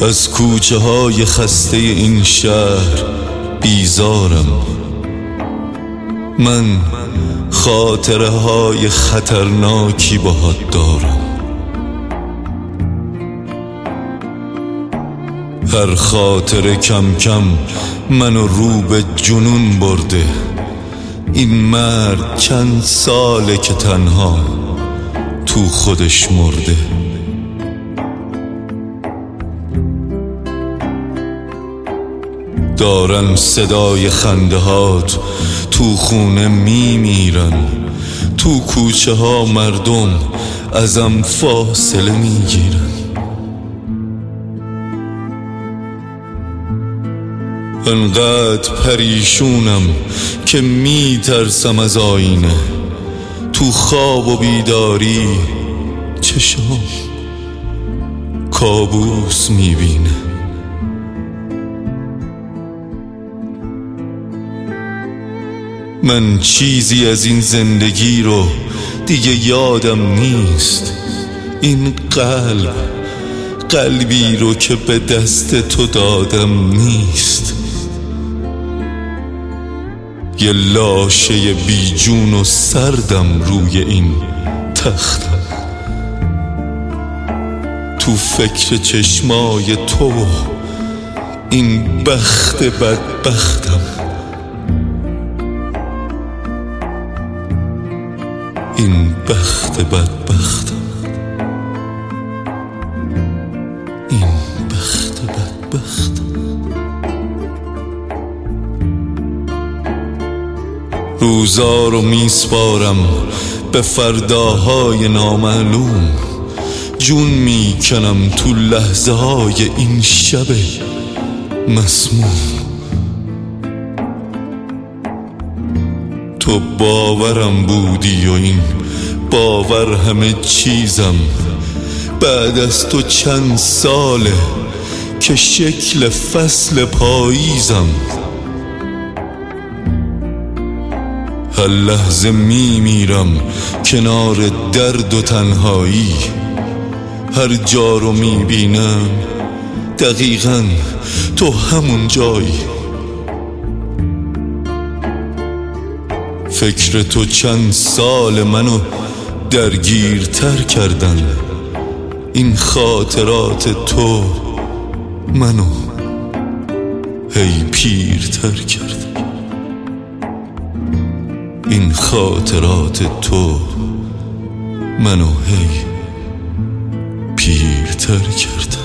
از کوچه های خسته این شهر بیزارم. من خاطره های خطرناکی باهات دارم. هر خاطره کم کم منو رو به جنون برده. این مرد چند ساله که تنها تو خودش مرده. دارن صدای خنده هات تو خونه میمیرن. تو کوچه ها مردم ازم فاصله میگیرن. انقدر پریشونم که میترسم از آینه. تو خواب و بیداری چشام کابوس میبینه. من چیزی از این زندگی رو دیگه یادم نیست. این قلبی رو که به دست تو دادم نیست. یه لاشه بی جون و سردم روی این تختم. تو فکر چشمای تو این بخت بدبختم. این بخت بدبختم. این بخت بدبختم. روزا رو میسپارم به فرداهای نامعلوم. جون میکنم تو لحظه های این شب مسموم. تو باورم بودی و این باور همه چیزم. بعد از تو چند ساله که شکل فصل پاییزم. هر لحظه میمیرم کنار درد و تنهایی. هر جا رو میبینم دقیقاً تو همون جایی. فکر تو چند سال منو درگیرتر کردن. این خاطرات تو منو هی پیرتر کردن. این خاطرات تو منو هی پیرتر کردن.